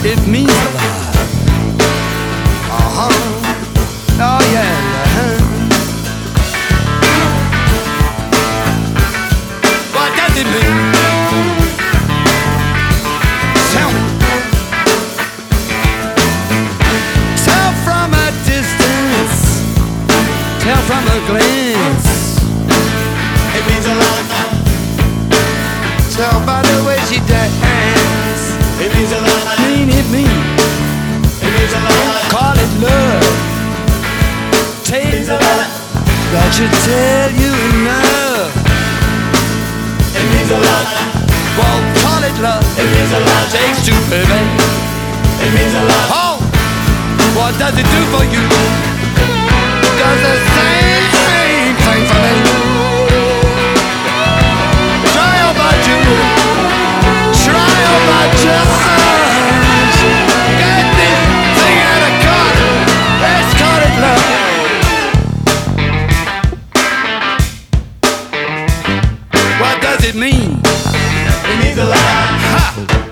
It means a lot. Oh yeah. What does it mean? Tell me. Tell from a distance. Tell from a glance. It means a lot. Tell by the way she dance. It means a lot. It mean. It means a lot. Call it love. It means a lot. That should tell you enough. It means a lot. Well, call it love. It means a lot. Takes two, baby. It means a lot. Oh, what does it do for you? Does the same thing for me. Try about you. Try about just. Get this thing out of corner. Let's call it love. What does it mean? It means a lot. Ha!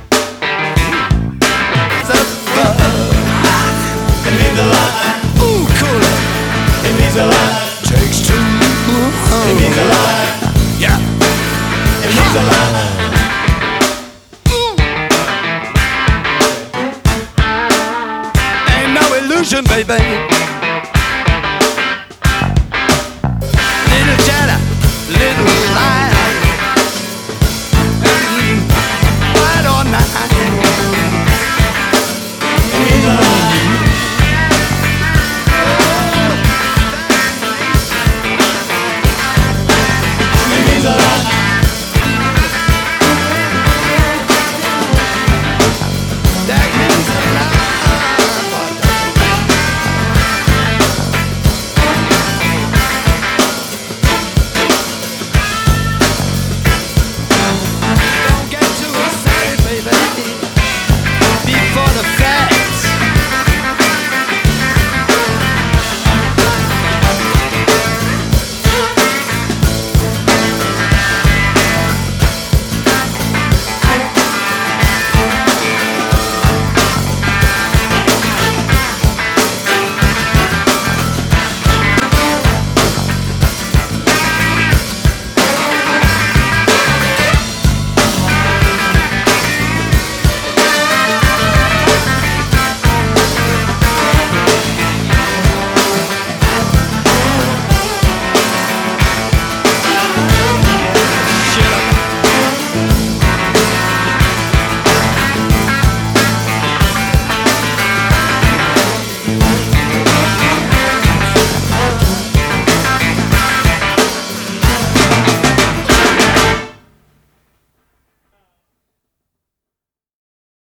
The bug. It means a lot. Ooh, cooler. It means a lot. Takes two. It means a lot. Yeah. It means a lot. Ain't no illusion, baby. Little chatter, little lie. White or night. It means a lot. It means a lot. That means a lot. Don't get too excited, baby. Before the facts